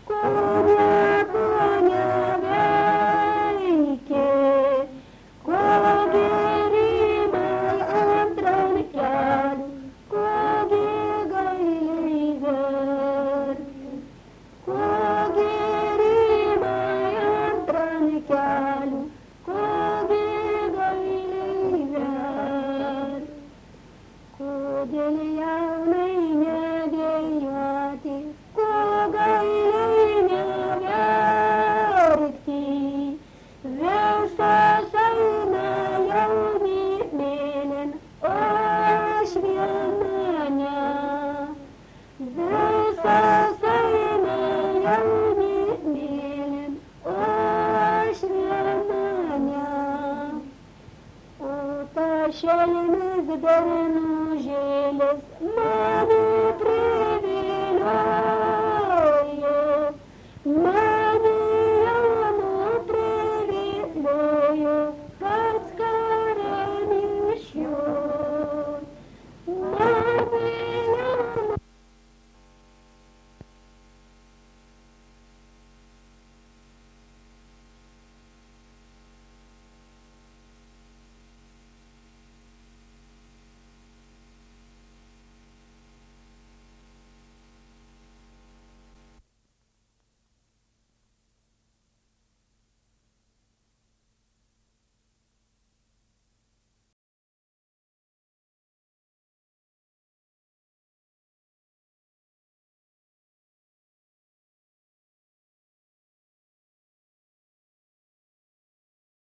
Konia, konia veike, ko gerimai antran kelių, kogi gailiai verkia, ko gerimai antran kelių, kogi gailiai verkia. Kodėl jaunai nedėjoti, ko gailiai neverkti, visos eina jauni mėlyn, o aš viena ne. Visos eina jauni mėlyn, o aš viena ne. O ta šelmis bernu